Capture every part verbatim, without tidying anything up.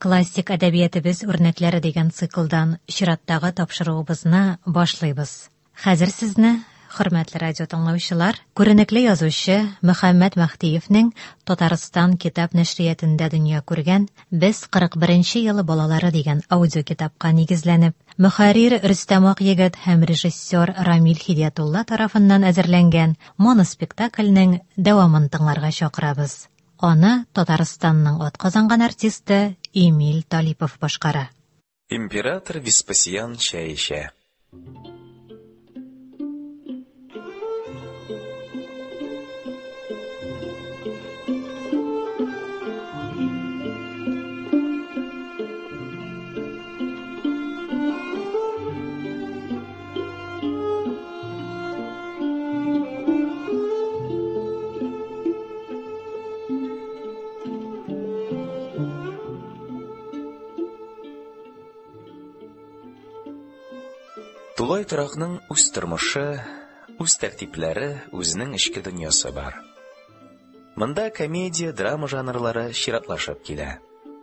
Классик әдәбиятыбыз үрнәкләре дигән циклдан чираттагы тапшыруыбызны башлыйбыз. Хәзер сезне, хөрмәтле радио тыңлаучылар, күренекле язучы Мөхәммәд Мәхтиевнең Татарстан китап нәшриятында дөнья күргән «Без кырык беренче елы балалары» дигән аудиокитапка нигезләнеп, мөхәррир Рөстәм Акъегет һәм режиссер Рамил Хидиятулла тарафыннан әзерләнгән моноспектакльнең дәвамын тыңларга чакырабыз. Аны Татарстанның атказанган артисты Эмиль Талипов башкара. Император Веспасиан чәй эчә. Тулай торакның үз тормышы, үз тәртипләре, үзенең эчке дөньясы бар. Монда комедия, драма жанрлары чиратлашып килә.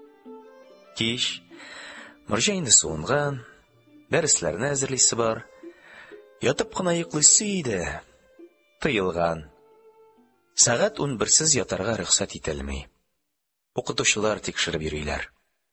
Кич, Морҗа инде суынган, дәресләрне әзерлисе бар. Ятып кына йоклыйсы иде, тыелган. Сәгать унберсез ятарга рөхсәт ителми. Укытучылар тикшереп йөриләр.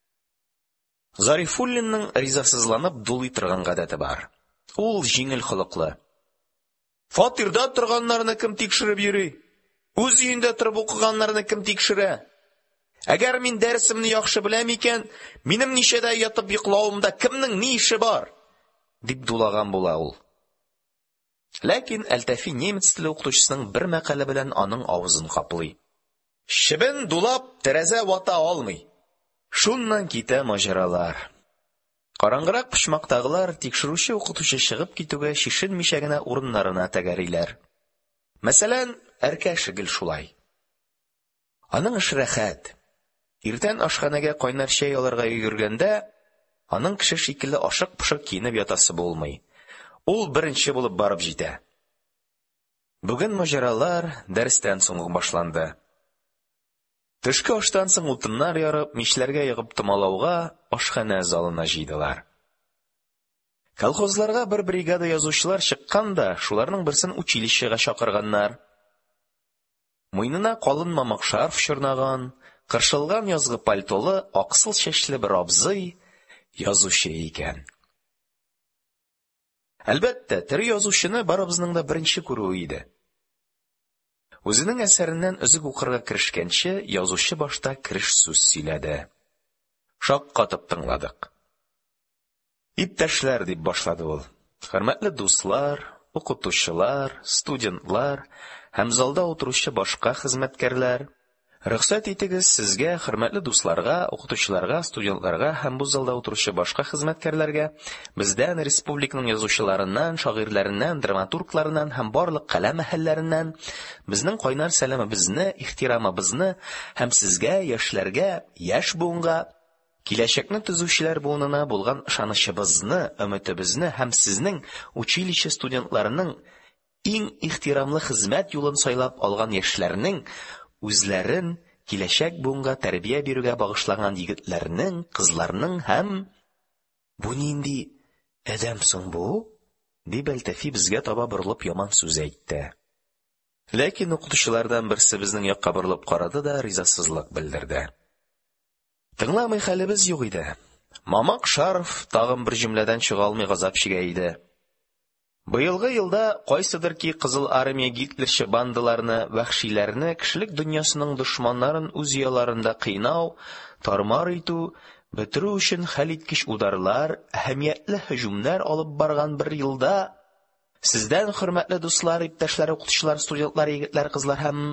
Зарифуллинның ризасызланып дулый торган гадәте бар. Ул җиңел холыклы. Фатирда торганнарны кем тикшереп йөри? Үз өендә торып укыганнарны кем тикшерә? Әгәр мин дәресемне яхшы беләм икән, минем нишәдә ятып йоклавымда кемнең ни эше бар? Дип дулаган була ул. Ләкин Әлтәфи немец теле укытучысының бер мәкале белән аның авызын каплый. Чебен дулап тәрәзә вата алмый. Шуннан китә маҗаралар. Караңгырак почмактагылар тикшерүче укытучы чыгып китүгә шишенмичә генә урыннарына тәгәриләр. Мәсәлән, Әркәшегел шулай. Аның эш рәхәт. Иртән ашханәгә кайнар чәй алырга йөгергәндә, аның кеше шикелле ашык-пошык киенеп ятасы булмый. Ул беренче булып барып җитә. Бүген маҗаралар дәрестән соң башланды. Төшке аштан соң утыннар ярып, мичләргә ягып томалауга ашханә залына җыйдылар. Колхозларга бер бригада язучылар чыккан да, шуларның берсен училищега чакырганнар. Муйнына калын мамык шарф чорнаган, кыршылган язгы пальтолы, аксыл чәчле бер абзый язучы икән. Әлбәттә, тере язучыны барыбызның да беренче күрүе иде. Үзенең әсәреннән өзек укырга керешкәнче, язучы башта кереш сүз сөйләде. Шаккатып тыңладык. Иптәшләр, дип башлады ул. Хөрмәтле дуслар, укытучылар, студентлар һәм залда утыручы башка хезмәткәрләр, рөхсәт итегез сезгә, хөрмәтле дусларга, укытучыларга, студентларга һәм бу залда утыручы башка хезмәткәрләргә, бездән республиканың язучыларыннан, шагыйрьләреннән, драматургларыннан һәм барлык каләм әһелләреннән безнең кайнар сәламыбызны, ихтирамыбызны һәм сезгә, яшьләргә, яшь буынга, киләчәкне төзүчеләр буынына булган ышанычыбызны, өметебезне һәм сезнең училище студентларының иң ихтирамлы хезмәт юлын сайлап алган яшьләрнең үзләрен киләчәк буынга тәрбия бирүгә багышланган егетләрнең, кызларның һәм бу нинди адәм соң бу? Дип Әлтәфи безгә таба борылып яман сүз әйтте. Ләкин укытучылардан берсе безнең якка борылып карады да ризасызлык белдерде. Тыңламый хәлебез юк иде. Мамак шарф тагын бер җөмләдән чыга алмый газап чигә иде. Быелгы елда кайсыдыр ки Кызыл армия гитлерче бандаларны, вәхшиләрне, кешелек дөньясының дошманнарын үз яларында кыйнау, тармар итү, бетерү өчен хәлиткеч ударлар, әһәмиятле һөҗүмнәр алып барган бер елда сездән, хөрмәтле дуслар, иптәшләр, укытучылар, студентлар, егетләр, кызлар һәм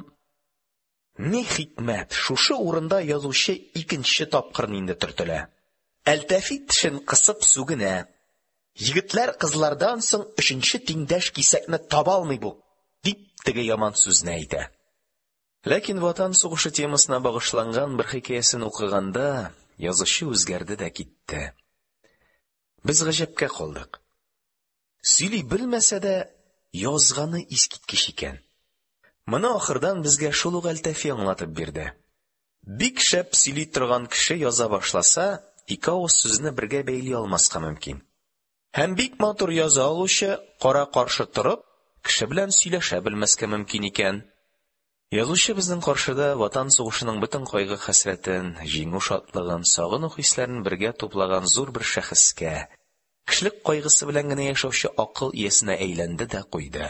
ни хикмәт, шушы урында язучы икенче тапкыр инде төртелә. Әлтәфи тешен кысып сүгенә. Егетләр кызлардан соң өченче тиңдәш кисәкне таба алмый бу, дип теге яман сүзне әйтә. Ләкин ватан сугышы темасына багышланган бер хикәясен укыганда, язучы үзгәрде дә китте. Без гаҗәпкә калдык. Сөйли белмәсә дә, язганы искиткеч икән. Моны ахырдан безгә шул ук Әлтәфи аңлатып бирде. Бик шәп сөйли торган кеше яза башласа, ике авыз сүзне бергә бәйли алмаска мөмкин. Һәм бик матур яза алучы кара-каршы торып, кеше белән сөйләшә белмәскә мөмкин икән. Язучы безнең каршыда ватан сугышының бөтен кайгы-хәсрәтен, җиңү шатлыгын, сагыну хисләрен бергә туплаган зур бер шәхескә, кешелек кайгысы белән генә яшәүче акыл иясенә әйләнде дә куйды.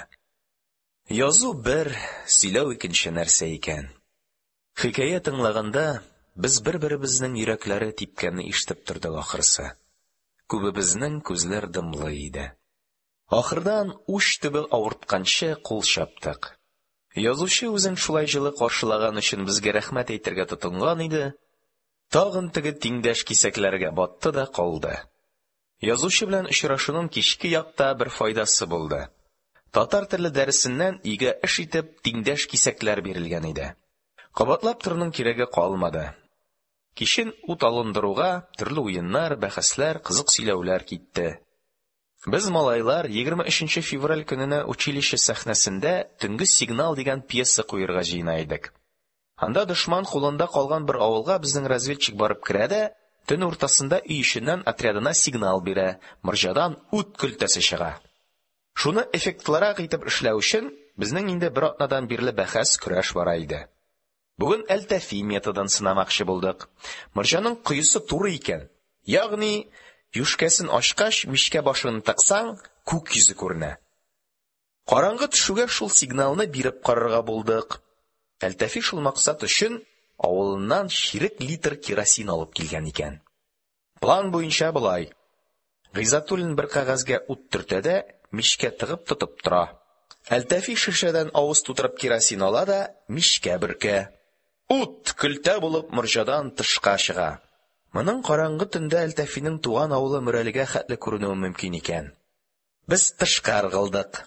Язу бер, сөйләү икенче нәрсә икән. Хикәя тыңлаганда, без бер-беребезнең йөрәкләре типкәнне ишетеп тордык ахрысы. Күбебезнең күзләр дымлы иде. Ахырдан уч төбе авыртканчы кул чаптык. Язучы үзен шулай җылы каршылаган өчен безгә рәхмәт әйтергә тотынган иде. Тагын теге тиңдәш кисәкләргә батты да калды. Язучы белән очрашуның кичке якта бер файдасы булды. Татар теле дәресеннән игә эш итеп тиңдәш кисәкләр бирелгән иде. Кабатлап торның кирәге калмады. Кичен ут алындыруга төрле уеннар, бәхәсләр, кызык сөйләүләр китте. Без малайлар егерме өченче февраль көненә училище сәхнәсендә төнге сигнал дигән пьеса куерга җыена идек. Анда дошман кулында калган бер авылга безнең разведчик барып керә дә, төн уртасында өй эченнән отрядына сигнал бирә, морҗадан ут көлтәсе чыга. Шуны эффектлырак итеп эшләү өчен безнең инде бер атнадан бирле бәхәс, көрәш бара иде. Бүген әлтәфи методын сынамакчы булдык. Морҗаның кыйсы туры икән. Ягъни юшкәсен ачкач, мичкә башын тыксаң, күк йөзе күренә. Караңгы төшүгә шул сигналны биреп карарга булдык. Әлтәфи шул максат өчен авылыннан чирек литр керосин алып килгән икән. План буенча булай. Гыйзатуллин бер кәгазьгә ут төртә дә, мичкә тыгып тотып тора. Әлтәфи шешәдән авыз тутырып керосин ала да, мичкә бөркә. Ут көлтә булып морҗадан тышка чыга. Моның караңгы төндә Әлтәфинең туган авылы Мөрәлегә хәтле күренүе мөмкин икән. Без тышка ыргылдык.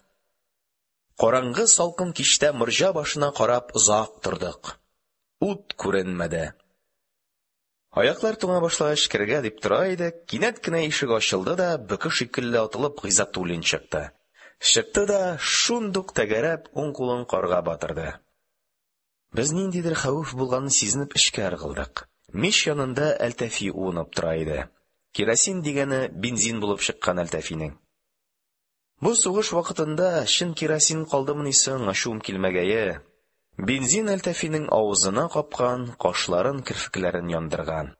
Караңгы салкын кичтә морҗа башына карап озак тордык. Ут күренмәде. Аяклар туңа башлагач кергә дип тора иде, кинәт кенә ишек ачылды да, бөке шикелле атылып Гыйзатуллин чыкты. Чыкты да, шундук тәгәрәп, уң кулын карга батырды. Без ниндидер хәвеф булганны сизенеп эчкә ыргылдык. Мич янында Әлтәфи уынып тора иде. Керосин дигәне бензин булып чыккан Әлтәфинең. Бу сугыш вакытында чын керосин калдымыни соң ачуым килмәгәе. Бензин Әлтәфинең авызына капкан, кашларын, кирфекләрен яндырган.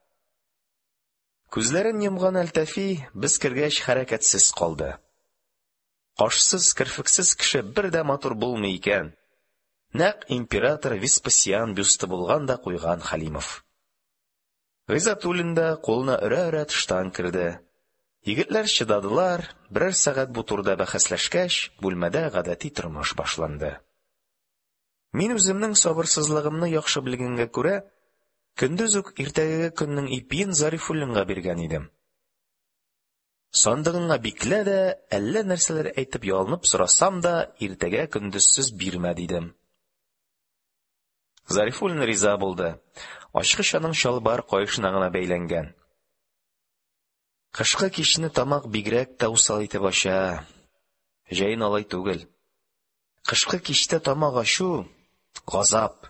Күзләрен йомган Әлтәфи без кергәч хәрәкәтсез калды. Кашсыз, кирфексез кеше бер дә матур булмый икән. Нәк император Веспасиан бюсты булган да куйган Халимов. Гыйзатуллин да кулына өрә-өрә тыштан керде. Егетләр чыдадылар, берәр сәгать бу турда бәхәсләшкәч, бүлмәдә гадәти тормыш башланды. Мин үземнең сабырсызлыгымны яхшы белгәнгә күрә, көндез үк иртәгәге көннең ипиен Зарифуллинга биргән идем. Сандыгыңа биклә дә, әллә нәрсәләр әйтеп ялынып сорасам да, иртәгә көндезсез бирмә дидем. Зарифуллин риза булды. Ачкыч аның чалбар каешына гына бәйләнгән. Кышкы кичне тамак бигрәк тә усал итеп ача. Җәен алай түгел. Кышкы кичтә тамак ачу газап.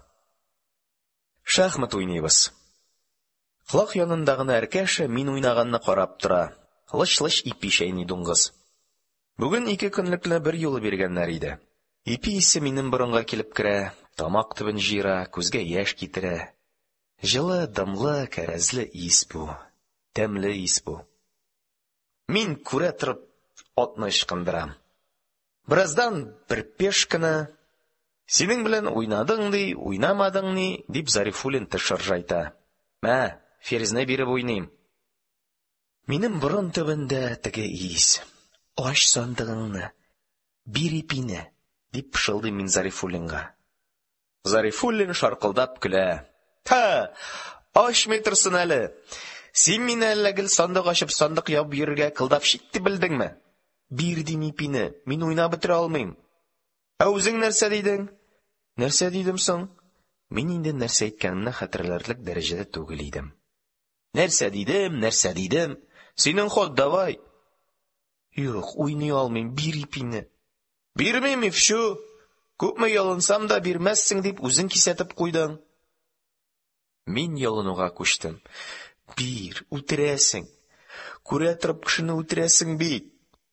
Шахмат уйныйбыз. Колак янында гына әркәше мин уйнаганны карап тора. Лыч-лыч ипи чәйни дуңгыз. Бүген ике көнлекле бер юлы биргәннәр иде. Ипи исе минем борынга килеп керә, тамак төбен җыера, күзгә яшь китерә. Җылы, дымлы, кәрәзле ис бу. Тәмле ис бу. Мин күрә торып атны ычкындырам. Бераздан бер пешканы, синең белән уйнадың ди, уйнамадың ни, дип Зарифуллин тышыржайта. Мә, ферзне биреп уйныйм. Минем борын төбендә теге ис. Аш сандыгыңны, бир ипине, дип пышылдый мин Зарифуллинга. Зарифуллин шаркылдап көлә. Та, ашмый торсын әле. Син мине әллә гел сандык ачып сандык ябып йөрергә кылдап читте белдеңме? Бир дим ипине, мин уйнап бетерә алмыйм. Ә үзең нәрсә дидең? Нәрсә дидем соң? Мин инде нәрсә әйткәнемне хәтерләрлек дәрәҗәдә түгел идем. Нәрсә дидем, нәрсә дидем? Синең ход давай. Юк, уйный алмыйм, бир ипине. Бирмим ифшу. Күпме ялынсам да бирмәссең дип үзең кисәтеп куйдың. Мин ялынуга күчтем. Бир, үтерәсең. Күрә торып кешене үтерәсең бит.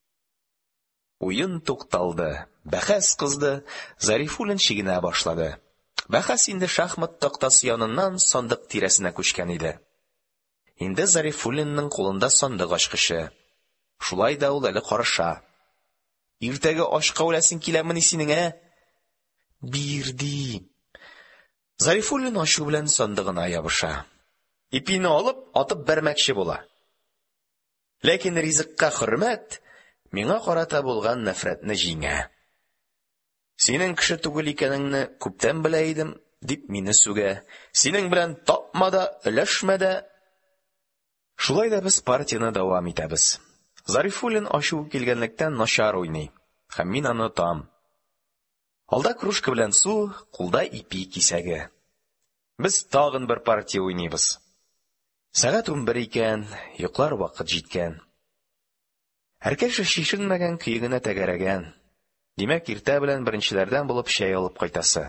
Уен тукталды. Бәхәс кызды. Зарифуллин чигенә башлады. Бәхәс инде шахмат тактасы яныннан сандык тирәсенә күчкән иде. Инде Зарифуллинның кулында сандык ачкычы. Шулай да ул әле карыша. Иртәгә ашка үләсең киләмени синең, ә? Бирди. Зарифуллин ачу белән сандыгына ябыша. Ипине алып, атып бәрмәкче була. Ләкин ризыкка хөрмәт миңа карата булган нәфрәтне җиңә. Синең кеше түгел икәнеңне күптән белә идем, дип мине сүгә. Синең белән тапма да, өләшмә дә. Шулай да без партияны дәвам итәбез. Зарифуллин ачу килгәнлектән начар уйный, һәм мин аны там. Алда кружка белән су, кулда ипи кисәге. Без тагын бер партия уйныйбыз. Сәгать унбер икән, йоклар вакыт җиткән. Һәркайсы шишенмәгән көе генә тәгәрәгән. Димәк, иртә белән беренчеләрдән булып чәй алып кайтасы.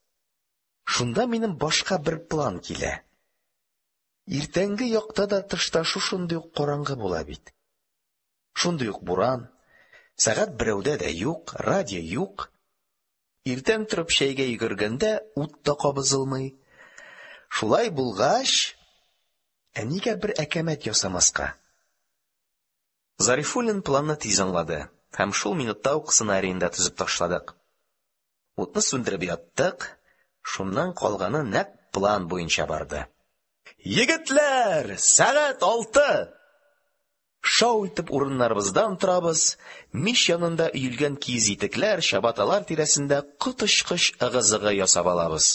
Шунда минем башка бер план килә. Иртәнге якта да тышта шушындый ук караңгы була бит. Шундый ук буран, сәгать берәүдә дә юк, радио юк. Иртән торып чәйгә йөгергәндә ут та кабызылмый. Шулай булгач, ә нигә бер әкәмәт ясамаска? Зарифуллин планны тиз аңлады, һәм шул минутта ук сценарийында төзеп ташладык. Утны сүндереп яттык, шуннан калганы нәкъ план буенча барды. Егетләр, сәгать алты! Шау итеп урыннарыбыздан торабыз, мич янында өелгән киез итекләр, чабаталар тирәсендә коточкыч ыгы-зыгы ясап алабыз.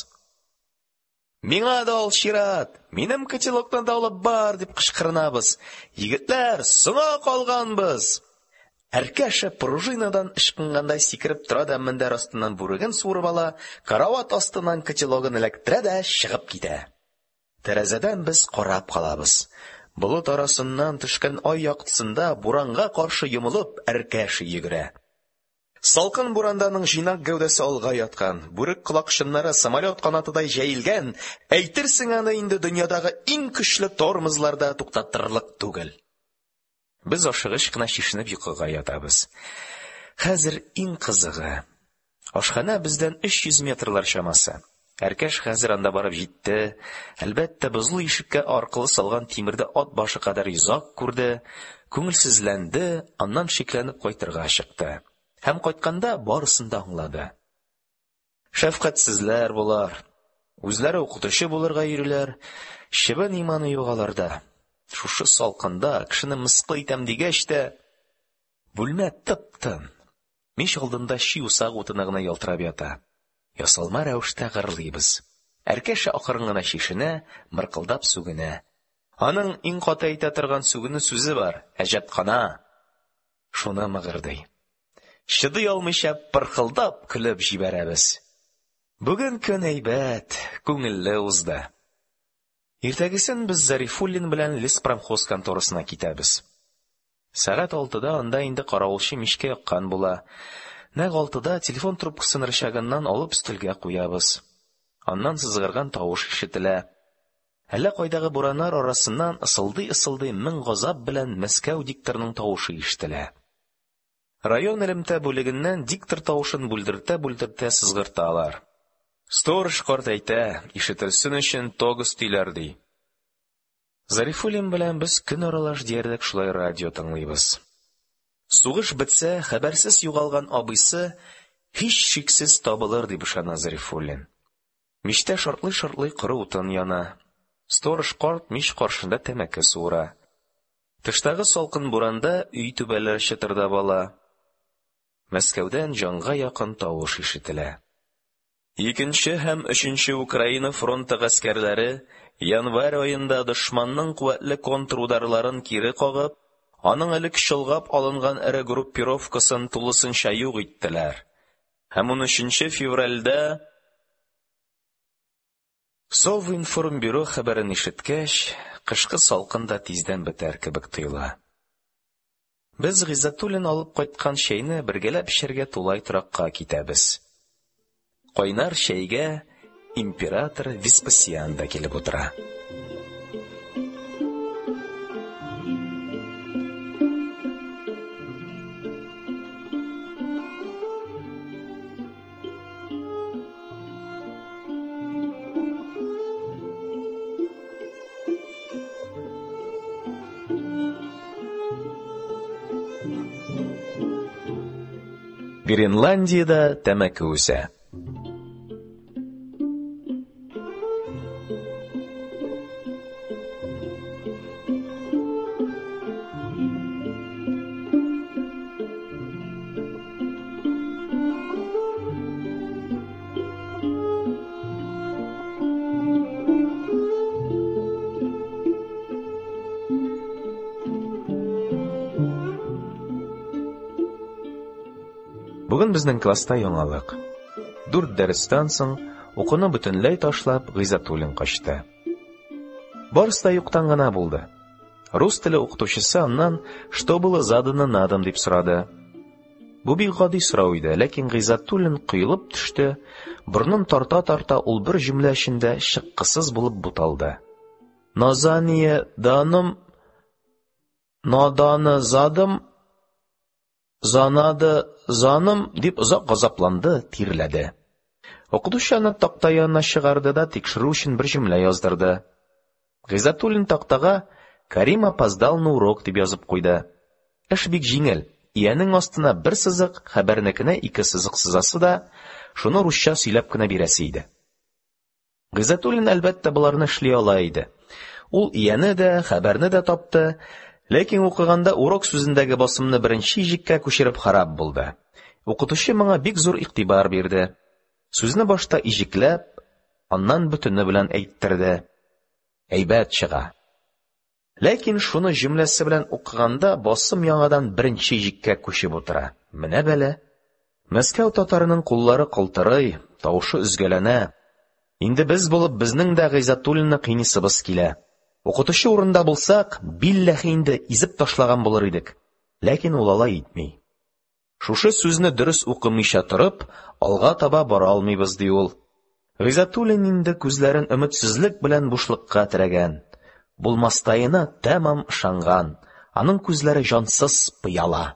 Миңа да ал чират, минем котелокны да алып бар, дип кычкырынабыз. Егетләр, соңга калганбыз. Әркәше пружинадан ышкынгандай сикереп тора да мендәр астыннан бүреген суырып ала, карават астыннан котелогын эләктерә дә чыгып китә. Тәрәзәдән без карап калабыз. Болыт арасыннан төшкән ай яктысында буранга каршы йомылып әркәше йөгерә. Салкын буранданың җыйнак гәүдәсе алга яткан, бүрек колакчыннары самолет канатыдай җәелгән, әйтерсең аны инде дөньядагы иң көчле тормозларда туктатырлык түгел. Без ашыгыч кына чишенеп йокыга ятабыз. Хәзер иң кызыгы. Ашхана бездән өч йөз метрлар чамасы. Әркәш хәзер анда барып җитте. Әлбәттә, бозлы ишеккә аркылы салган тимердә ат башы кадәр йозак күрде, күңелсезләнде, аннан шикләнеп кайтырга чыкты. Һәм кайтканда барысын да аңлады. Шәфкатьсезләр булар. Үзләре укытучы булырга йөриләр, чебен иманы югаларда. Шушы салкында кешене мыскыл итәм дигәч тә, бүлмә тып-тын. Мич алдында чи усак утына гына ялтырап ята. Ясалма рәвештә гырлыйбыз. Әркәше акырын гына чишенә, мыркылдап сүгенә. Аның иң каты әйтә торган сүгене сүзе бар, әҗәпхана. Шуны мыгырдый. Чыдый алмыйча пырхылдап көлеп җибәрәбез. Бүген көн әйбәт, күңелле узды. Иртәгесен без Зарифуллин белән леспромхоз конторасына китәбез. Сәгать алтыда анда инде каравылчы мичкә яккан була. Нәг алтыда телефон трубкасын рычагыннан алып өстәлгә куябыз. Аннан сызгырган тавыш ишетелә. Әллә кайдагы бураннар арасыннан ысылдый-ысылдый мең газап белән Мәскәү дикторының тавышы ишетелә. Район элемтә бүлегеннән диктор тавышын бүлдертә-бүлдертә сызгырталар. Сторож карт әйтә, ишетелсен өчен тог өстиләр ди. Зарифуллин белән без көн аралаш диярлек шулай радио тыңлыйбыз. Сугыш бетсә, хәбәрсез югалган абыйсы һич шиксез табылыр дип ышана Зарифуллин. Мичтә шартлый-шартлый коры утын яна. Сторож карт мич каршында тәмәке суыра. Тыштагы салкын буранда өй түбәләре чытырдап ала. Мәскәүдән җанга якын тавыш ишетелә. Икенче һәм өченче Украина фронты гаскәрләре январь аенда дошманның куәтле контрударларын кире кагып, аның элек чолгап алынган эре группировкасын тулысынча юк иттеләр. Һәм унөченче февральдә Совинформбюро хәбәрен ишеткәч, кышкы салкында тиздән бетәр кебек тоела. Без Гыйззәтуллин алып кайткан чәйне бергәләп эчәргә тулай торакка китәбез. Кайнар чәйгә император Веспасиан да килеп утыра. Гренландиядә тәмәке үсә. Бүген безнең класста яңалык. Дүрт дәрестән соң укуны бөтенләй ташлап Гыйззәтуллин качты. Барысы да юктан гына булды. Рус теле укытучысы аннан «Что было задано на дом?» дип сорады. Бу бик гади сорау иде, ләкин Гыйззәтуллин кыйлып төште, борнын тарта-тарта ул бер җөмлә эчендә шыккысыз булып буталды. Назание даным, наданы задым, занады заным дип озак газапланды, тирләде. Укытучы аны такта янына чыгарды да тикшерү өчен бер җөмлә яздырды. Гыйззәтуллин тактага «Карим опоздал на урок» дип язып куйды. Эш бик җиңел. Иянең астына бер сызык, хәбәрнекенә ике сызык сызасы да, шуны русча сөйләп кенә бирәсе иде. Гыйззәтуллин әлбәттә буларны эшли ала иде. Ул ияне дә, хәбәрне дә тапты. Ләкин укыганда урок сүзендәге басымны беренче җиккә күчереп харап булды. Укытучы моңа бик зур игътибар бирде. Сүзне башта ижекләп, аннан бөтене белән әйттерде. Әйбәт чыга. Ләкин шуны җөмләсе белән укыганда басым яңадан беренче җиккә күчеп утыра. Менә бәлә. Мәскәү татарының куллары калтырый, тавышы өзгәләнә. Инде без булып безнең дә Гыйззәтуллинны кыйнысыбыз килә. Укытучы урында булсак, билләһи инде изеп ташлаган булыр идек. Ләкин ул алай итми. Шушы сүзне дөрес укымыйча торып, алга таба бара алмыйбыз ди ул. Гыйззәтуллин инде күзләрен өметсезлек белән бушлыкка терәгән. Булмастайына тәмам ышанган. Аның күзләре җансыз пыяла.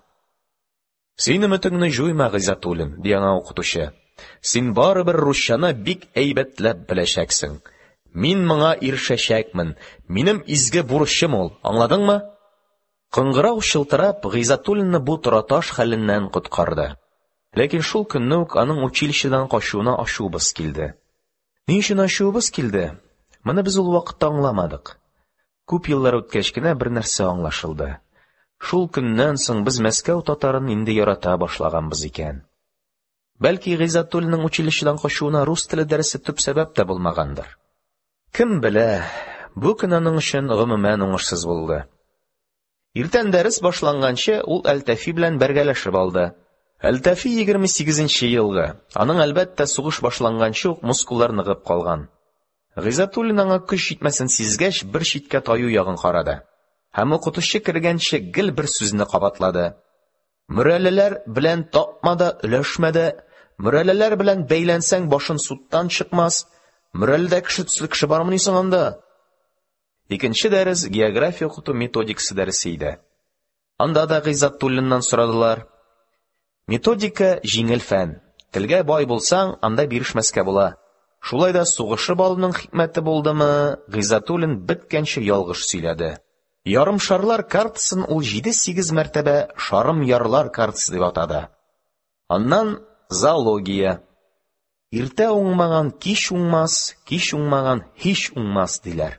Син өметеңне җуйма, Гыйззәтуллин, ди аңа укытучы. Син барыбер русчаны бик әйбәтләп беләчәксең. Мин моңа ирешәчәкмен. Минем изге бурычым ул. Аңладыңмы? Кыңгырау чылтырап, Гыйззәтуллинны бу тораташ хәленнән коткарды. Ләкин шул көнне үк аның училищедан качуына ачуыбыз килде. Ни өчен ачуыбыз килде? Моны без ул вакытта аңламадык. Күп еллар үткәч кенә бер нәрсә аңлашылды. Шул көннән соң без Мәскәү татарын инде ярата башлаганбыз икән. Бәлки Гыйззәтуллинның училищедан качуына рус теле дәресе төп сәбәп тә булмагандыр. Кем белә, бу көн аның өчен гомумән уңышсыз булды. Иртән дәрес башланганчы ул Әлтәфи белән бергәләшеп алды. Әлтәфи егерме сигезенче елгы. Аның әлбәттә сугыш башланганчы ук мускуллар ныгып калган. Гыйззәтуллин аңа көч җитмәсен сизгәч, бер читкә таю ягын карады. Һәм укытучы кергәнче гел бер сүзне кабатлады. Мөрәлләләр белән тапмада өләшмәдә, мөрәлләләр белән бәйләнсәң башын суттан чыкмас. Мөрәлләдә кеше төсле кеше бармыни соң анда? Икенче дәрес география укыту методикасы дәресе иде. Анда да Гыйззәтуллиннан сорадылар. Методика җиңел фән. Телгә бай булсаң, анда бирешмәскә була. Шулай да сугышып алуның хикмәте булдымы? Гыйззәтуллин беткәнче ялгыш сөйләде. Ярым шарлар картасын ул җиде-сигез мәртәбә шарым ярлар картасы дип атады. Аннан зоология. Иртә уңмаган кич уңмас, кич уңмаган һич уңмас диләр.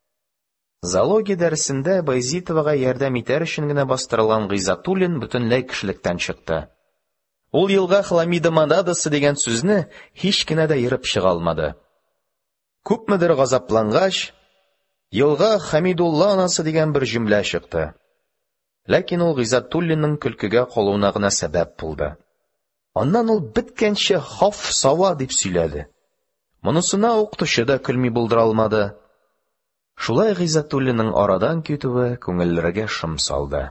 Зоология дәресендә Байзитовага ярдәм итәр өчен генә бастырылган Гыйззәтуллин бөтенләй кешелектән чыкты. Ул елга хламида монадасы дигән сүзне һич кенә дә йырып чыга алмады. Күпмедер газаплангач, елга Хамидулла анасы дигән бер җөмлә чыкты. Ләкин ул Гыйззәтуллинның көлкегә калуына гына сәбәп булды. Аннан ул беткәнче хаф сава дип сөйләде. Монысына укытучы да көлми булдыра алмады. Шулай Гыйззәтуллинның арадан китүе күңелләргә шом салды.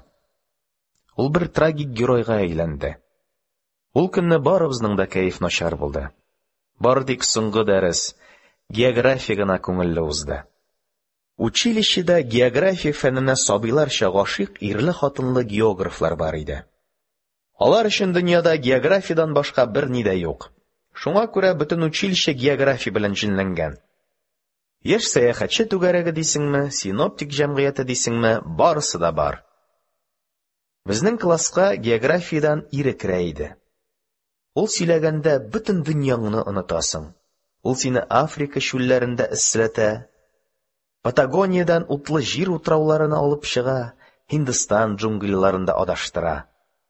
Ул бер трагик геройга әйләнде. Ул көнне барыбызның да кәеф начар булды. Бары тик соңгы дәрес, география гына күңелле узды. Училищеда география фәненә сабыйларча гашыйк ирле-хатынлы географлар бар иде. Алар өчен дөньяда географиядан башка бер ни дә юк. Шуңа күрә бөтен училище география белән җинләнгән. Яшь сәяхәтче түгәрәге дисеңме, синоптик җәмгыяте дисеңме, барысы да бар. Безнең класска географиядан ирекрә иде. Ул сөйләгәндә бөтен дөньяңны онытасың. Ул сине Африка чүлләрендә эсселәтә, Патагониядән утлы җир утрауларына алып чыга, Һиндстан джунглиларында адаштыра.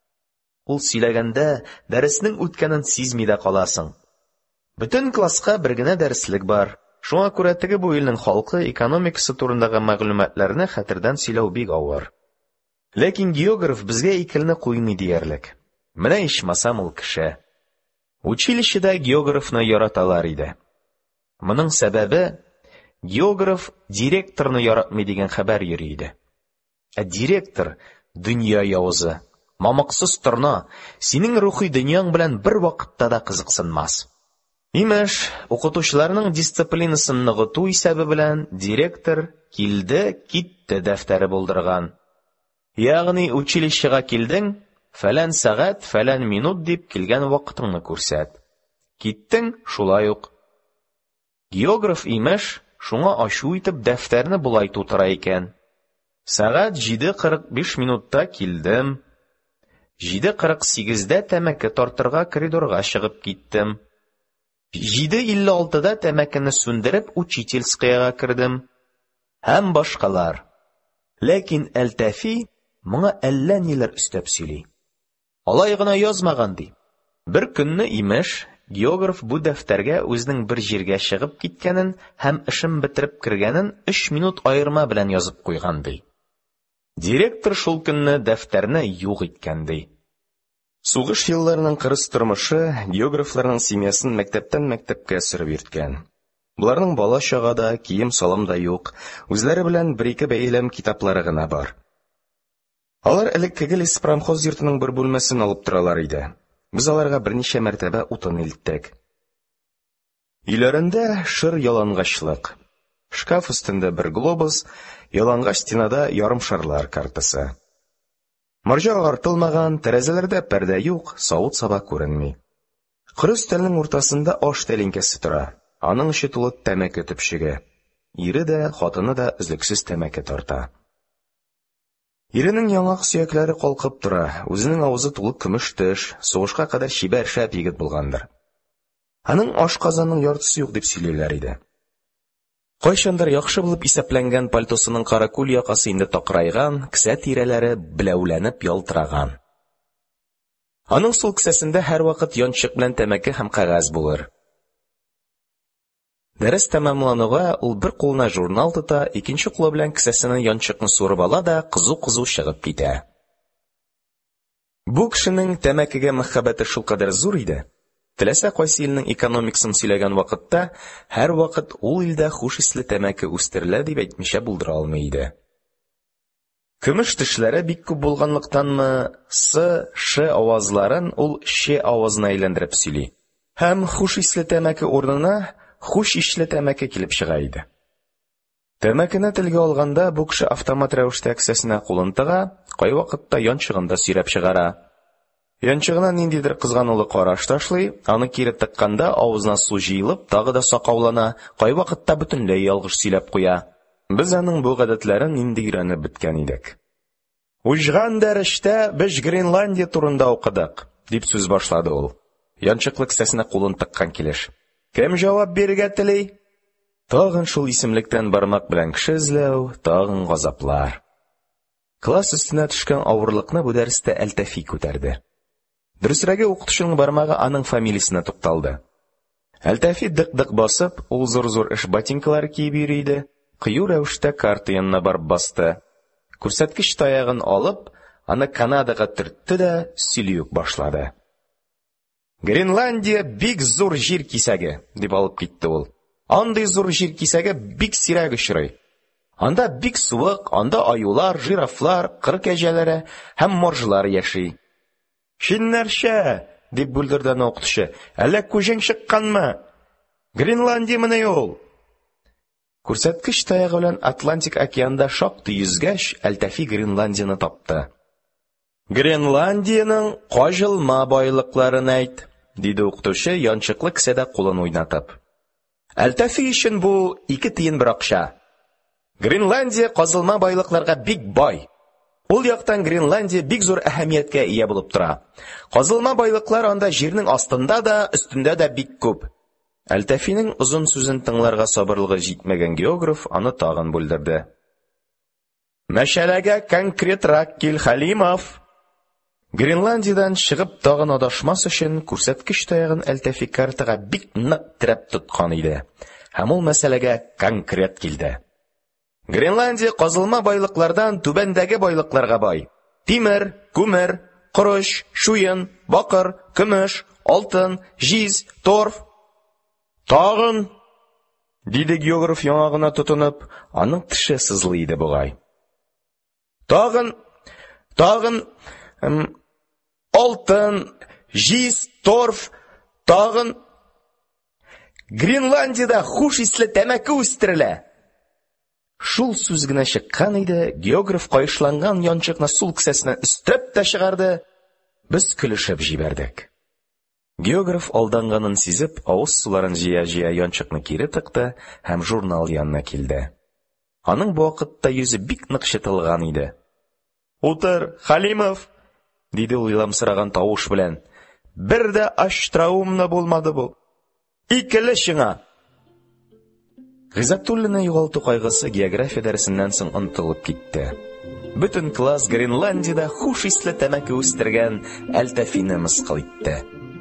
Ул сөйләгәндә дәреснең үткәнен сизми дә каласың. Бөтен класска бер генә дәреслек бар. Шуңа күрә теге бу илнең халкы экономикасы турындагы мәгълүматларны хәтердән сөйләү бик авыр. Ләкин географ безгә икелне куймый диярлек. Менә ичмасам ул кеше. Училищеда географны яраталар иде. Моның сәбәбе географ директорны яратмый дигән хәбәр йөри иде. Ә директор дөнья явызы, мамыксыз торна, синең рухи дөньяң белән бер вакытта да кызыксынмас. Имеш, укытучыларның дисциплинасын ныгыту исәбе белән директор килде, китте дәфтәре булдырган. Ягъни училищега килдең, фәлән сәгать, фәлән минут дип килгән вакытыңны күрсәт. Киттең, шулай ук. Географ имеш, шуңа ачу итеп дәфтәрне булай тутыра икән. Сәгать җиде кырык биш минутта килдем. җиде кырык сигездә тәмәке тартырга коридорга чыгып киттем. җиде илле алтыда тәмәкене сүндереп учительскаяга кердем. Һәм башкалар. Ләкин Әлтәфи моңа әллә ниләр өстәп сөйли. Алай гына язмаган ди. Бер көнне имеш, географ бу дәфтәргә үзенең бер җиргә чыгып киткәнен һәм эшен бетереп кергәнен өч минут аерма белән язып куйган ди. Директор шул көнне дәфтәрне юк иткән ди. Сугыш елларының кырыс тормышы географларның семьясын мәктәптән мәктәпкә сөреп йөрткән. Буларның бала чагада кием-салым да юк, үзләре белән бер-ике бәйләм китаплары гына бар. Алар элеккеге леспромхоз йортының бер бүлмәсен алып торалар иде. Без аларга берничә мәртәбә утын илттек. Өйләрендә шыр ялангачлык. Шкаф өстендә бер глобус, ялангач стенада ярым шарлар картасы. Марҗа артылмаган, тәрәзәләрдә пәрдә юк, савыт-саба күренми. Кыры өстәлнең уртасында аш тәлинкәсе тора. Аның эче тулы тәмәке төпчеге. Ире дә, хатыны да өзлексез тәмәке тарта. Иренең яңак сөякләре калкып тора, үзенең авызы тулы көмеш теш, сугышка кадәр чибәр шәп егет булгандыр. Аның ашказанның яртысы юк дип сөйлиләр иде. Кайчандыр яхшы булып исәпләнгән пальтосының каракүл якасы инде такрайган, кесә тирәләре беләүләнеп ялтыраган. Аның сул кесәсендә һәрвакыт янчык белән тәмәке һәм кәгазь булыр. Дәрес тәмамлануга ул бер кулына журнал тота, икенче кулы белән кесәсеннән янчыкны сурып ала да кызу-кызу чыгып китә. Бу кешенең тәмәкегә мәхәббәте шулкадәр зур иде. Теләсә кайсы илнең экономикасын сөйләгән вакытта, һәрвакыт ул илдә хуш исле тәмәке үстерелә дип әйтмичә булдыра алмый иде. Көмеш тешләре бик күп булганлыктанмы, с, ш авазларын ул ш авазына әйләндереп сөйли. Һәм хуш исле тәмәке урынына хуш ишле тәмәке килеп чыга иде. Тәмәкене телгә алганда бу кеше автомат рәвештә кесәсенә кулын тыга, кайвакытта янчыгында сөйрәп чыгара. Янчыгына ниндидер кызганулы караш ташлый, аны кире тыкканда авызына су җыелып, тагы да сакаулана, кайвакытта бөтенләй ялгыш сөйләп куя. Без аның бу гадәтләрен инде өйрәнеп беткән идек. Уҗган дәрештә без Гренландия турында укыдык, дип сүз башлады ул. Янчыклы кесәсенә кулын тыккан килеш. Кем җавап бирергә тели? Тагын шул исемлектән бармак белән кеше эзләү, тагын газаплар. Класс өстенә төшкән авырлыкны бу дәрестә Әлтәфи күтәрде. Дөресрәге укытучының бармагы аның фамилиясенә тукталды. Әлтәфи дык-дык басып, ул зур-зур эш ботинкалары киеп йөри иде, кыю рәвештә карта янына барып басты. Күрсәткеч таягын алып, аны Канадага төртте дә сөйләп башлады. Гренландия бик зур җир кисәге, дип алып китте ул. Андый зур җир кисәге бик сирәк очрый. Анда бик суык, анда аюлар, жирафлар, кыр кәҗәләре һәм моржлар яши. Шиннәрчә, дип бүлдерде укытучы. Әллә күҗең чыкканмы? Гренландия менә ул. Күрсәткеч таягы белән Атлантик океанда шактый йөзгәч, Әлтәфи Гренландияны тапты. Гренландиянең каҗылма байлыкларын әйт, диде укытучы янчыклы кесәдә кулын уйнатып. Әлтәфи өчен бу ике тиен бер акча. Гренландия казылма байлыкларга бик бай. Ул яктан Гренландия бик зур әһәмияткә ия булып тора. Казылма байлыклар анда җирнең астында да, өстендә дә бик күп. Әлтәфинең озын сүзен тыңларга сабырлыгы җитмәгән географ аны тагын бүлдерде. Мәшәләгә конкретрак кил, Халимов. Гренландиядан чыгып тагын адашмас өчен күрсәткеч таягын Әлтәфи картага бик нык терәп тоткан иде. Һәм ул мәсьәләгә конкрет килде. Гренландия казылма байлыклардан түбәндәге байлыкларга бай. Тимер, күмер, корыш, шуен, бакыр, көмеш, алтын, җиз, торф. Тагын, диде географ яңагына тотынып, аның теше сызлый иде бугай. Тагын, тагын, эм, алтын, җиз, торф, тагын. Гренландиядә хуш исле тәмәке үстерелә. Шул сүз генә чыккан иде, географ кайышланган янчыкны сул кесәсенә өстереп тә чыгарды. Без көлешеп җибәрдек. Географ алданганын сизеп, авыз суларын җыя-җыя янчыкны кире тыкты һәм журнал янына килде. Аның бу вакытта йөзе бик нык чытылган иде. "Утыр, Халимов", диде ул иламсыраган тавыш белән. "Бер дә аштраумны булмады бу. Икеле шиңа." Гыйззәтуллина югалту кайгысы география дәресеннән соң онытылып китте. Бөтен класс Гренландиядә хуш исле тәмәке үстергән Әлтәфине мыскыл итте.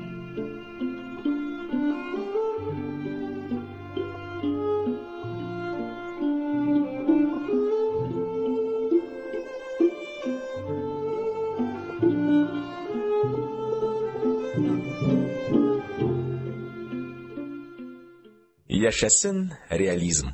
Яшәсен реализм.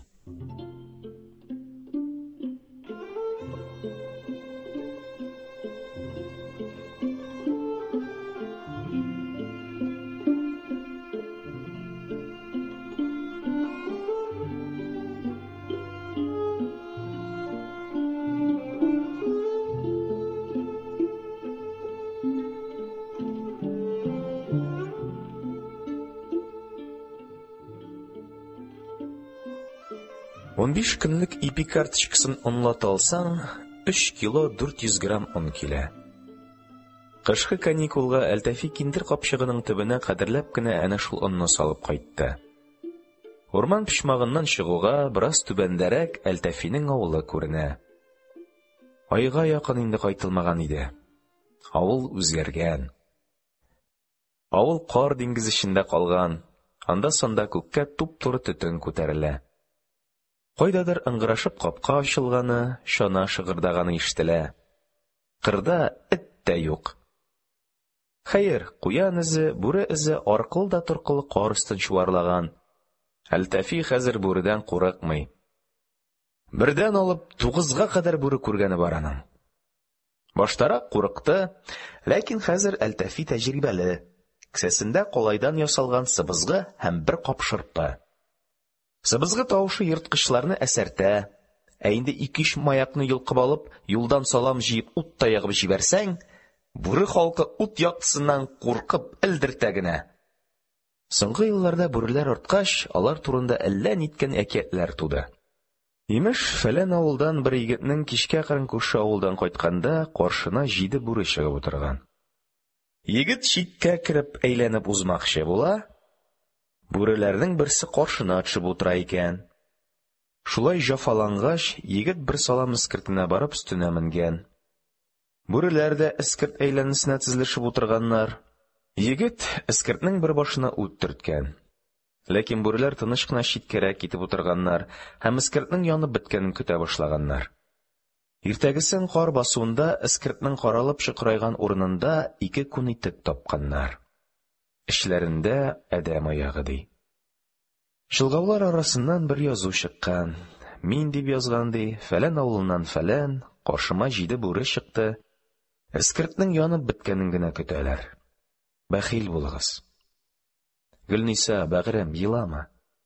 он биш көнлек ипи карточкасын онлата алсаң, өч кило дүрт йөз грамм он килә. Кышкы каникулга Әлтәфи киндер капчыгының төбенә кадерләп кенә әнә шул онны салып кайтты. Урман пичмагыннан чыгуга бераз түбәндәрәк Әлтәфинең авылы күренә. Айга якын инде кайтылмаган иде. Авыл үзгәргән. Авыл кар диңгез эчендә калган. Анда-санда күккә туп-туры төтен күтәрелә. Кайдадыр ыңгырашып капка ачылганы, шана шыгырдаганы ишетелә. Кырда эт тә юк. Хәер, куян эзе, бүре эзе аркылы-да-торкылы кар өстен чуарлаган. Әлтәфи хәзер бүредән курыкмый. Бердән алып тугызга кадәр бүре күргәне бар аның. Баштарак курыкты, ләкин хәзер Әлтәфи тәҗрибәле. Кесәсендә калайдан ясалган сыбызгы һәм бер капшырпы. Сыбызгы тавышы йырткычларны әсәртә, ә инде ике-өч маякны йолкып алып, юлдан салам җыеп ут та ягып җибәрсәң, бүре халкы ут яктысыннан куркып элдертә генә. Соңгы елларда бүреләр арткач, алар турында әллә ниткән әкиятләр туды. Имеш, фәлән авылдан бер егетнең кичкә кырын күрше авылдан кайтканда, каршына җиде бүре чыгып утырган. Егет читкә кереп әйләнеп узмакчы була, бүреләрнең берсе каршына төшеп утыра икән. Шулай җафалангач, егет бер салам эскертенә барып өстенә менгән. Бүреләр дә эскерт әйләнесенә тезелешеп утырганнар. Егет эскертнең бер башына ут төрткән. Ләкин бүреләр тыныч кына читкәрәк китеп утырганнар һәм эскертнең янып беткәнен көтә башлаганнар. Иртәгесен кар басуында эскертнең каралып чыкрайган урынында ике күн итек тапканнар. Эшләрендә адәм аягы ди. Шылгаулар арасыннан бер язу чыккан. Мин дип язган ди, фәлән авылыннан фәлән, каршыма җиде бүре чыкты. Эскертнең янып беткәнен генә көтәләр. Бәхил булыгыз. Гөлниса, бәгырем, елама.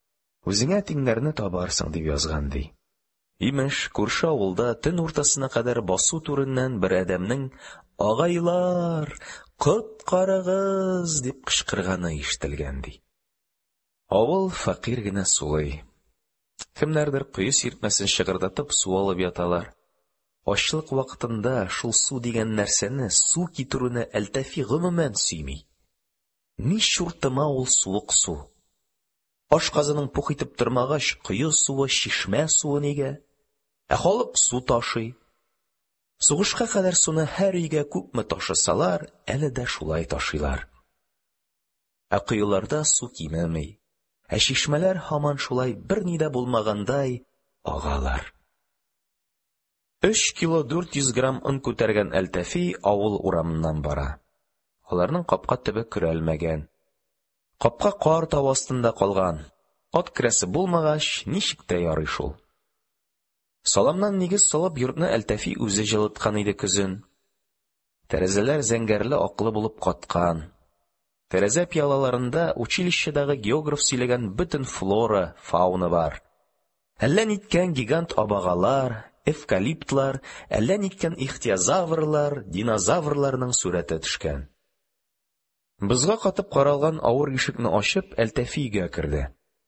Үзеңә тиңнәрне табарсың дип язган ди. Имеш, күрше авылда төн уртасына кадәр басу түреннән бер адәмнең «Агайлар, коткарыгыз!» дип кычкырганы ишетелгән ди. Авыл фәкыйрь генә сулый. Кемнәрдер кое сиртмәсен чыгырдатып су алып яталар. Ачлык вакытында шул су дигән нәрсәне, су китерүне Әлтәфи гомумән сөйми. Ни чуртыма ул суык су? Ашказының пух итеп тормагач, кое суы, чишмә суы нигә? Ә халык су ташый. Сугышка кадәр суны һәр өйгә күпме ташысалар, әле дә шулай ташыйлар. Ә кыюларда су кимеми. Ә чишмәләр һаман шулай берни дә булмагандай агалар. Өч кило дүрт йөз грамм он күтәргән Әлтәфи авыл урамыннан бара. Аларның капка төбе көрәлмәгән. Капка кар тау астында калган. Ат керәсе булмагач, ничек тә ярый шул. Саламнан нигез салып йортны Әлтәфи үзе җылыткан иде көзен. Тәрәзәләр зәңгәрле аклы булып каткан. Тәрәзә пиалаларында училищедагы географ сөйләгән бөтен флора, фауна бар. Әллә ниткән гигант абагалар, эвкалиптлар, әллә ниткән ихтиозаврлар, динозаврларның сурәте төшкән. Бызга катып каралган авыр ишекне ачып, Әлтәфи өйгә керде.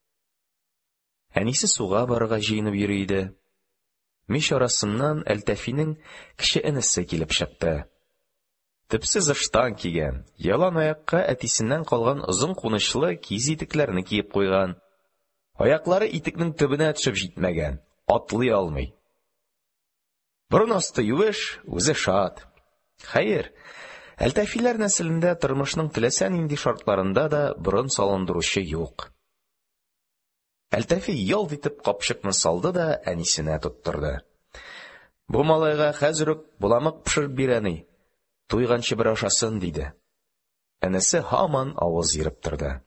Әнисе суга барырга җыенып йөри иде. Мич арасыннан Әлтәфинең кече энесе килеп чыкты. Төпсез ыштан кигән, ялан аякка әтисеннән калган озын кунычлы киз итекләрне киеп куйган. Аяклары итекнең төбенә төшеп җитмәгән, атлый алмый. Борын асты юеш, үзе шат. Хәер, Әлтәфиләр нәселендә тормышның теләсә нинди шартларында да борын салындыручы юк. Әлтәфи ялт итеп капчыкны салды да әнисенә тоттырды. Бу малайга хәзер үк буламык пешереп бирәни. Туйганчы бер ашасын, диде. Әнесе һаман авыз йөреп торды.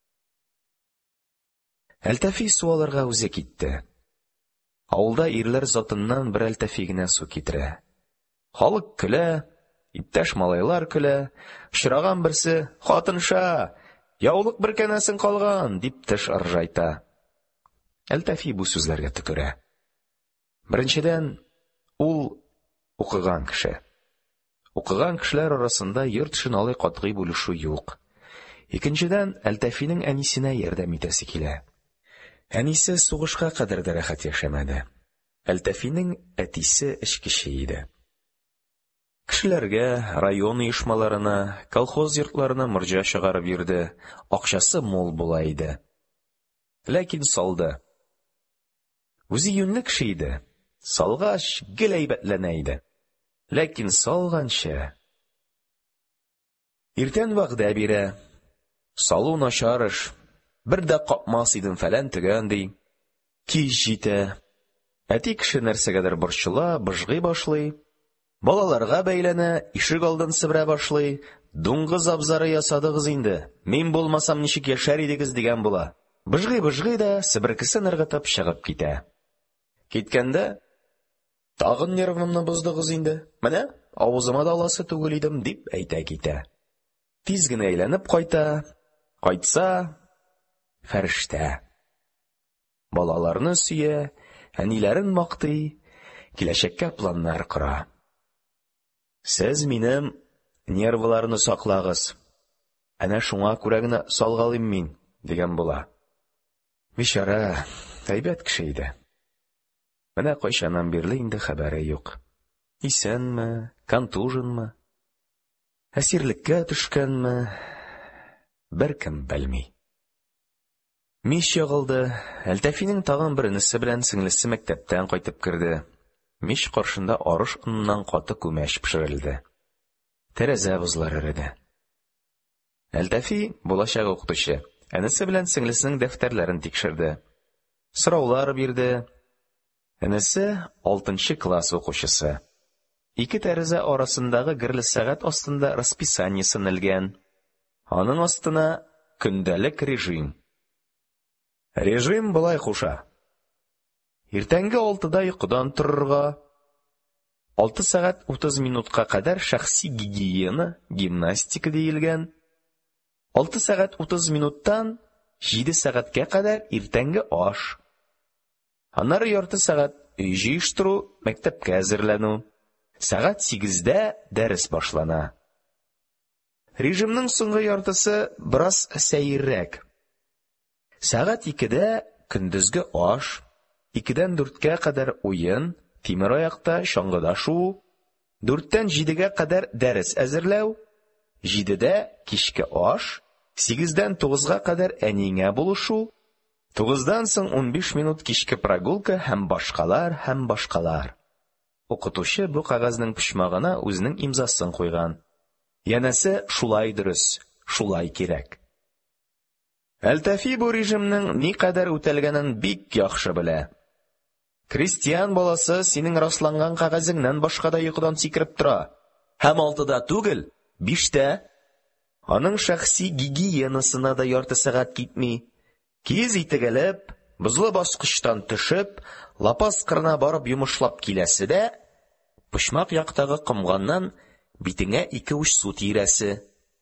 Әлтәфи су алырга үзе китте. Авылда ирләр затыннан бер Әлтәфи генә су китерә. Халык көлә, иптәш малайлар көлә, очраган берсе «Хатынша, яулык бер кәнәсен калган!» дип теш ыржайта. Әлтәфи бу сүзләргә төкерә. Беренчедән, ул укыган кеше. Укыган кешеләр арасында йорт эшен алай катгый бүлешү юк. Икенчедән, Әлтәфинең әнисенә ярдәм итәсе килә. Әнисе сугышка кадәр дә рәхәт яшәмәде. Әлтәфинең әтисе эшкече иде. Кешеләргә, район оешмаларына, колхоз йортларына морҗа чыгарып йөрде. Акчасы мул була иде. Ләкин салды. Үзе юньле кеше иде. Салгач гел әйбәтләнә иде. Ләкин салганчы. Иртән вәгъдә бирә. Салу начар эш. Бер дә капмас идем фәлән төгән ди. Кич җитә. Әти кеше нәрсәгәдер борчыла, быжгый башлый. Балаларга бәйләнә, ишек алдын себерә башлый. Дуңгыз абзары ясадыгыз инде. Мин булмасам ничек яшәр идегез дигән була. Быжгый-быжгый да себеркесен ыргытып чыгып китә. Киткәндә, тагын нервымны боздыгыз инде. Менә, авызыма да аласы түгел идем, дип әйтә китә. Тиз генә әйләнеп кайта. Кайтса, фәрештә. Балаларны сөя, әниләрен мактый, киләчәккә планнар кора. Сез минем нервларны саклагыз. Әнә шуңа күрә генә салгалыйм мин, дигән була. Бишара, әйбәт кеше иде. Менә кайчаннан бирле инде хәбәре юк. Исәнме, контуженмы, әсирлеккә төшкәнме, беркем белми. Мич ягылды. Әлтәфинең тагын бер энесе белән сеңлесе мәктәптән кайтып керде. Мич каршында арыш оныннан каты күмәч пешерелде. Тәрәзә бозлары эреде. Әлтәфи, булачак укытучы, энесе белән сеңлесенең дәфтәрләрен тикшерде. Сораулар бирде. Энесе алтынчы класс укучысы. Ике тәрәзә арасындагы герле сәгать астында расписаниесын элгән. Аның астына көндәлек режим. Режим былай куша. Иртәнге алтыда йокыдан торырга, алты сәгать утыз минутка кадәр шәхси гигиена, гимнастика диелгән. алты сәгать утыз минуттан җиде сәгатькә кадәр иртәнге аш. Аннары ярты сәгать өй җыештыру, мәктәпкә әзерләнү. Сәгать сигездә дәрес башлана. Режимның соңгы яртысы бераз сәеррәк. Сәгать икедә көндезге аш, икедән дүрткә кадәр уен, тимер аякта чаңгыда шуу, дүрттән җидегә кадәр дәрес әзерләү, җидедә кичке аш, сигездән тугызга кадәр әниңә булышу, тугыздан соң унбиш минут кичке прогулка һәм башкалар, һәм башкалар. Укытучы бу кагазның почмагына үзенең имзасын куйган. Янәсе, шулай дөрес, шулай кирәк. Әлтәфи бу режимның ни кадәр үтәлгәнен бик яхшы белә. Крестьян баласы синең расланган кагазыңнан башка да йокыдан сикереп тора. Һәм алтыда түгел, биштә. Аның шәхси гигиенасына да ярты сәгать китми. Киез итегелеп, бозлы баскычтан төшеп, лапас кырына барып йомышлап киләсе дә, почмак яктагы комганнан битеңә ике уч су тирәсе.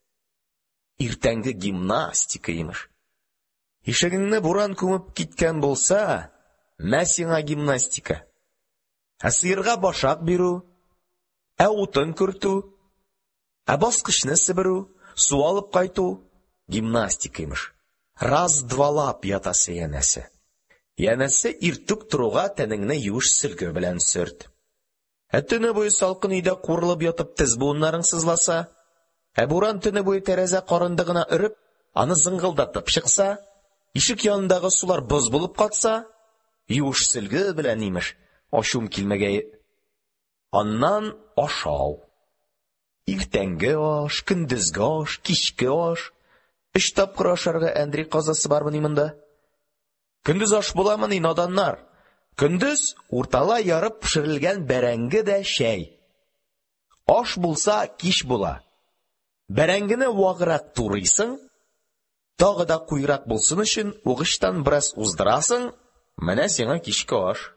Иртәнге гимнастика имеш. Ишегеңне буран күмеп киткән булса, мә сиңа гимнастика. Ә сыерга башак бирү, ә утын күртү, ә баскычны себерү, су алып кайту гимнастика имеш. Раз-двалап ятасы янәсе. Янәсе иртүк торуга тәнеңне юеш сөлге белән сөрт. Ә төне буе салкын өйдә курылып ятып тез буыннарың сызласа, ә буран төне буе тәрәзә карындыгына өреп, аны зыңгылдатып чыкса, ишек янындагы сулар боз булып катса, юеш сөлге белән имеш, ашум килмәгәй. Аннан ашау. Иртәнге аш, көндезге аш, кичке аш. Өч тапкыр ашарга Андрей казасы бармыни монда? Көндез аш буламыни, наданнар? Көндез уртала ярып пешерелгән бәрәңге дә шәй. Аш булса кич була. Бәрәңгене ваграк турыйсың, тагы да куйрак булсын өчен угычтан бераз уздырасың, менә сиңа кичке аш.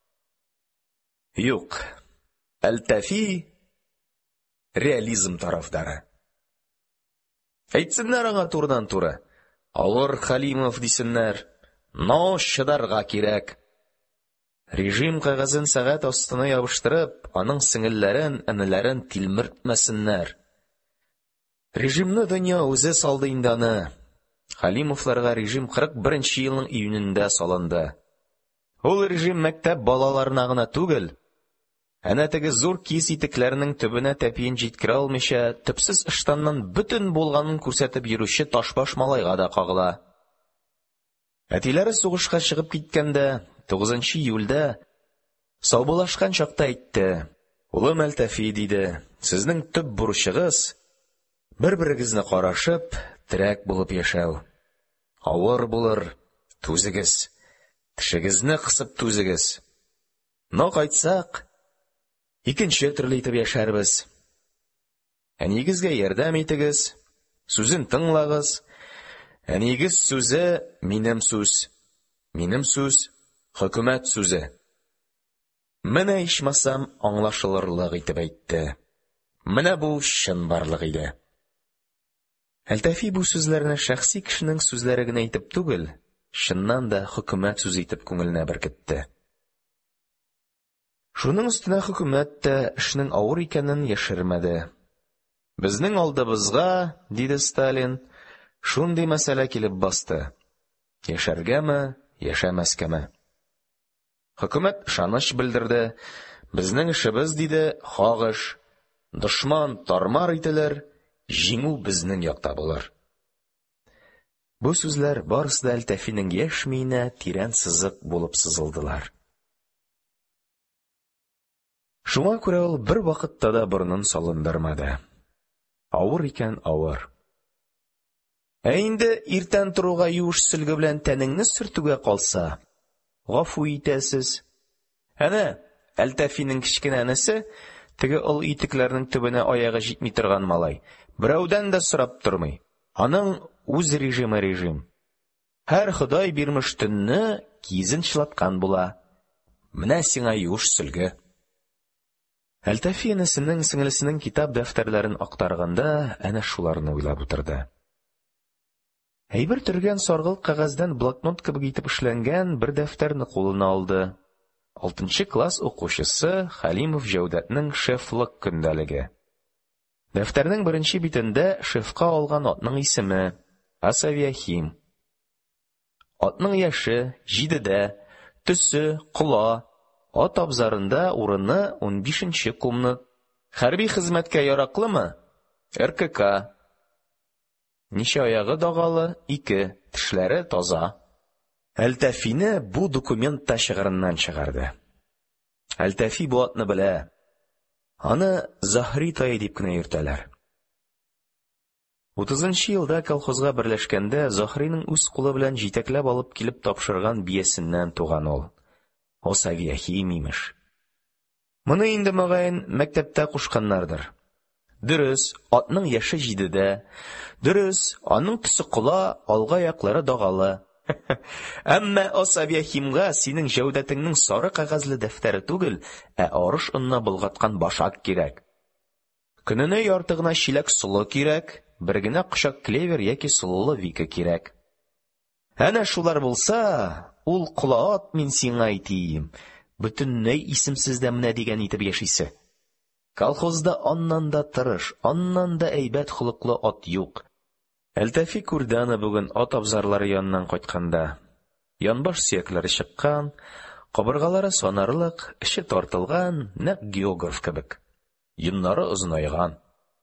Юк, Әлтәфи реализм тарафдары. Әйтсеннәр аңа турыдан туры. Алыр Халимов дисеннәр, но шыдарга кирәк. Режим кагазын сәгать астына ябыштырып, аның сеңелләрен, әнеләрен тилмертмәсеннәр. Режимны дөнья үзе салды инде аны. Халимовларга режим кырык беренче елның июнендә салынды. Ул режим мәктәп балаларына гына түгел, әнә теге зур киез итекләренең төбенә тәпиен җиткерә алмыйча, төпсез ыштаннан бөтен булганын күрсәтеп йөрүче ташбаш малайга да кагыла. Әтиләре сугышка чыгып киткәндә, тугызынчы июльдә, саубулашкан чакта әйтте: «Улым Әлтәфи, диде, сезнең төп бурычыгыз бер-берегезне карашып, терәк булып яшәү. Авыр булыр, түзегез. Тишегезне кысып түзегез. Но кайтсак, икенче төрле итеп яшәрбез. Әнигезгә ярдәм итегез, сүзен тыңлагыз. Әнигез сүзе минем сүз, минем сүз хөкүмәт сүзе. Менә ичмасам аңлашылырлык итеп әйтте. Менә бу чын барлык иде». Әлтәфи бу сүзләрне шәхси кешенең сүзләре генә итеп түгел, чыннан да хөкүмәт сүзе итеп күңеленә беркетте. Шуның өстенә хөкүмәт тә эшнең авыр икәнен яшермәде. Безнең алдыбызга, диде Сталин, шундый мәсьәлә килеп басты. Яшәргәме, яшәмәскәме? Хөкүмәт ышаныч белдерде. Безнең эшебез, диде, хагыш. Дошман тармар ителер, җиңү безнең якта булыр. Бу сүзләр барысы да Әлтәфинең яшь миенә тирән сызык булып сызылдылар. Шуңа күрә ул бер вакытта да борынын салындырмады. Авыр икән авыр. Ә инде иртән торуга юеш сөлге белән тәнеңне сөртүгә калса, гафу итәсез. Әнә, Әлтәфинең кичкенә әнисе, теге ул итекләрнең төбенә аягы җитми торган малай, берәүдән дә сорап тормый. Аның үз режимы режим. Һәр Ходай бирмеш төнне кизен чылаткан була. Менә сиңа юеш сөлге. Әлтәфи әнисенең сеңлесенең китап дәфтәрләрен актарганда, әнә шуларны уйлап утырды. Әйбер төргән саргылт кәгазьдән блокнот кебек итеп эшләнгән бер дәфтәрне кулына алды. алтынчы класс укучысы Халимов Җәүдәтнең шефлык көндәлеге. Дәфтәрнең беренче битендә шефка алган атның исеме Асавиахим. Атның яше җидедә, төсе кола, ат абзарында урыны унбишенче комнат. Хәрби хезмәткә яраклымы? эр ка ка. Ничә аягы дагалы? ике. Тешләре таза. Әлтәфине бу документта чыгарыннан чыгарды. Әлтәфи бу атны белә. Аны Захри тай дип кенә йөртәләр. утызынчы елда колхозга берләшкәндә Захриның үз кулы белән җитәкләп алып килеп тапшырган биясеннән туган ул. Асавиахим имеш. Моны инде мөгаен мәктәптә кушканнардыр. Дөрес, атның яше җидедә. Дөрес, аның төсе кола, алга яклары дагалы. Әмма Асавиахимга синең Җәүдәтеңнең сары кәгазьле дәфтәре түгел, ә арыш онна булгаткан башак кирәк. Көненә ярты гына чиләк сулы кирәк, бер генә кочак клевер яки сулылы вика кирәк. Әнә шулар булса, ул кола ат мин сиңа әйтим, бөтенләй исемсез дә менә дигән итеп яшисе. Колхозда аннан да тырыш, аннан да әйбәт холыклы ат юк. Әлтәфи күрде аны бүген ат абзарлары яныннан кайтканда. Янбаш сөякләре чыккан, кабыргалары санарлык, эче тартылган, нәкъ географ кебек. Йоннары озынайган.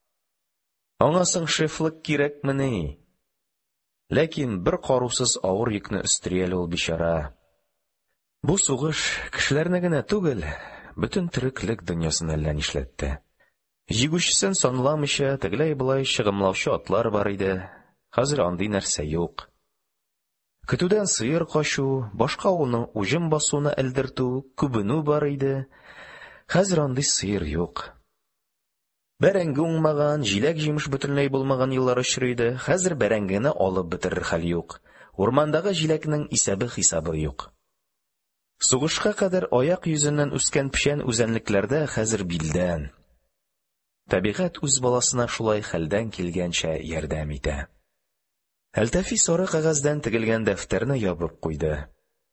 Аңа соң шефлык кирәкмени? Ләкин бер карусыз авыр йөкне өстерәле ул бичара. Бу сугыш кешеләрне генә түгел, бөтен тереклек дөньясын әллә нишләтте. Җигүчесен санламыйча, тегеләй булай чыгымлаучы атлар бар иде. Хәзер андый нәрсә юк. Көтүдән сыер качу, башка уның уҗым басуны элдертү, күбенү бар иде. Хәзер андый сыер юк. Бәрәңге уңмаган, җиләк-җимеш бөтенләй булмаган еллар очрыйды. Хәзер бәрәңгене алып бетерер хәл юк. Урмандагы җиләкнең исәбе-хисабы юк. Сугышка кадәр аяк йөзеннән үскән печән үзәнлекләрдә хәзер билдән. Табигать үз баласына шулай хәлдән килгәнчә ярдәм итә. Әлтәфи сары кәгазьдән тегелгән дәфтәрне ябып куйды.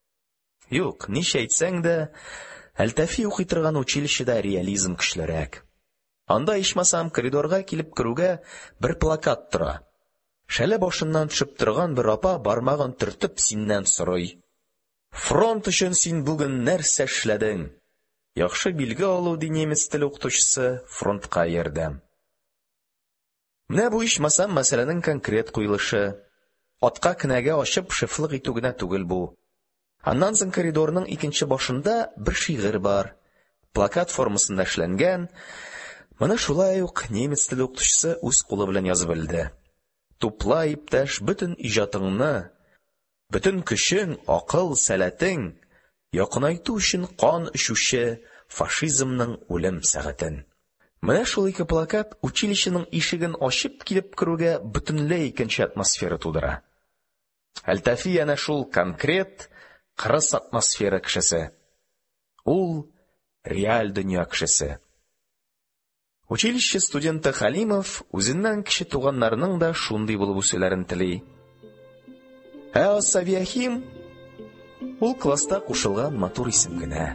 Юк, ничә әйтсәң дә, Әлтәфи укый торган училищеда реализм көчлерәк. Анда ичмасам коридорга килеп керүгә бер плакат тора. Шәле башыннан төшеп торган бер апа бармагын төртеп синнән сорый. Фронт өчен син бүген нәрсә эшләдең? Яхшы билге алу ди немец теле укытучысы, фронтка ярдәм. Менә бу ичмасам мәсьәләнең конкрет куелышы. Атка кенәгә ачып шефлык итү генә түгел бу. Аннан соң коридорның икенче башында бер шигырь бар. Плакат формасында эшләнгән. Моны шулай ук немец теле укытучысы үз кулы белән язып белде. Тупла, иптәш, бөтен иҗатыңны, бөтен көчең, акыл, сәләтең якынайту өчен кан эчүче фашизмның үлем сәгатен. Менә шул ике плакат училищеның ишеген ачып килеп керүгә бөтенләй икенче атмосфера тудыра. Әлтәфи әнә шул конкрет, кырыс атмосфера кешесе. Ул реаль дөнья кешесе. Училище студенты Халимов үзеннән кеше туганнарының да шундый булып үсүләрен тели. Ә Асавиахим ул класста кушылган матур исем генә.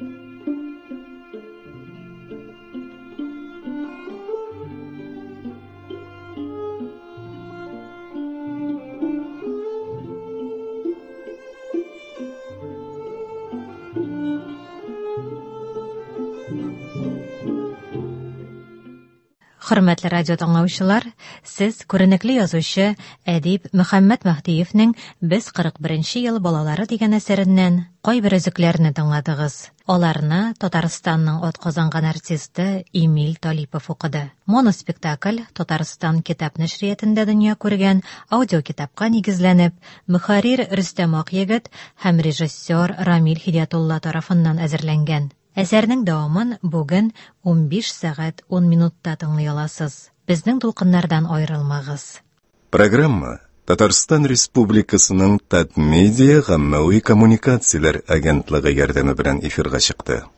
Хөрмәтле радио тыңлаучылар, сез күренекле язучы әдип Мөхәммәд Мәһдиевнең «Без кырык беренче ел балалары» дигән әсәреннән кайбер өзекләрне тыңладыгыз. Аларны Татарстанның атказанган артисты Эмиль Талипов укыды. Моноспектакль Татарстан китап нәшриятендә дөнья күргән аудиокитапка нигезләнеп, мөхәррир Рөстәм Акъегет һәм режиссер Рамил Хидиятулла тарафыннан әзерләнгән. Әсәрнең дәвамын бүген унбиш сәгать ун минутта тыңлый аласыз. Безнең дулкыннардан аерылмагыз. Программа Татарстан Республикасының Татмедиа гаммәви коммуникацияләр агентлыгы ярдәме белән эфирга чыкты.